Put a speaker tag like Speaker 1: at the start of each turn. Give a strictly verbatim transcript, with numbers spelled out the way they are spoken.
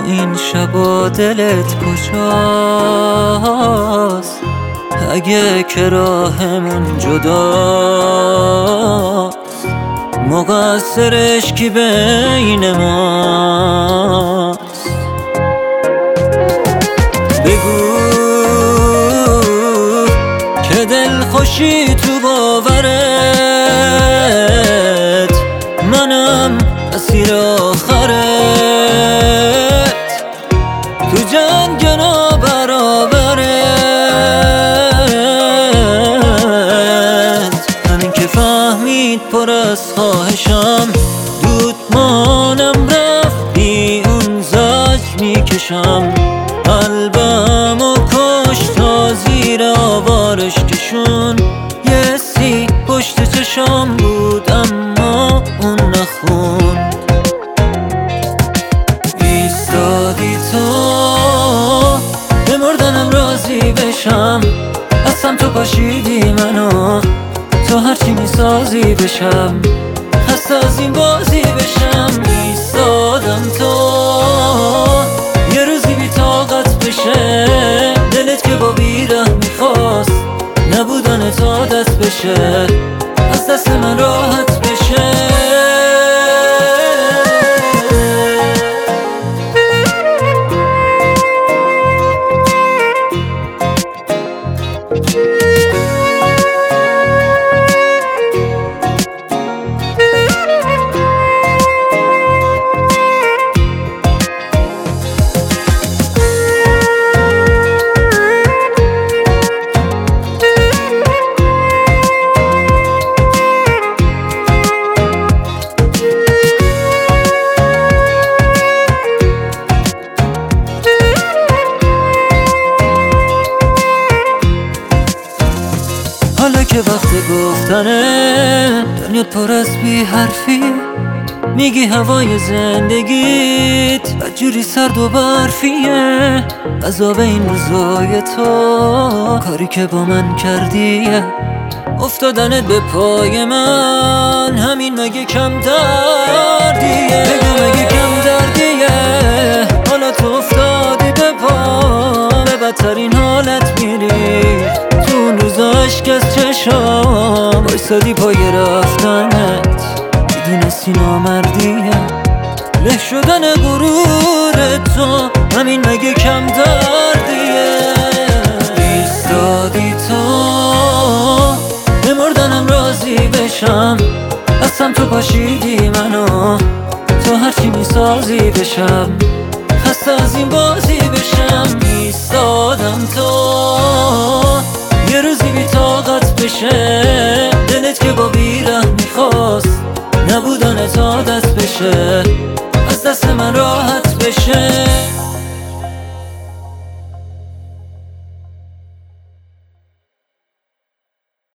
Speaker 1: این شبا دلت کجاست؟ اگه که راهمون جداست مقصرش کی بین ماست؟ بگو که دل خوشی تو باورت، منم اسیر آخرت، تو جنگ نابرابرت. همین که فهمید پر از خواهشم، دود مانم رفت بی اون زج میکشم. قلبم و کش تا زیر آوارش کشون. یه سی پشت چشام بود اما اون نخوند. ایستادی تو به مردنم راضی بشم، اصلا تو پاشیدی منو تو هرچی میسازی بشم. خسته از این بازی بشم. ایستادم تو یه روزی بی طاقت بشه، دلت که با بیره میخواست نبودن تا دست بشه، از دست من راحت بشه. حالا که وقت گفتنه، دنیات پر از بی حرفی، میگی هوای زندگیت بدجوری سرد و برفیه. عذاب این روزای تو کاری که با من کردیه، افتادنت به پای من همین مگه کم دردیه؟ بگو مگه کم دردیه؟ حالا تو افتادی به پا، به بدترین حالت میری. تو اون روزا عشق از چشام بایستادی پای رفتنت، میدونستی نامردیه. له شدن غرور تو همین مگه کم دردیه؟ ایستادی تو به مردنم راضی بشم، اصلا تو پاشیدی منو تو هرچی میسازی بشم. خسته از این بازی بشم. ایستادم تو یه روزی بی طاقت بشه، دلت که با بیره میخواست نبودن تا دست بشه، از دست من راحت بشه.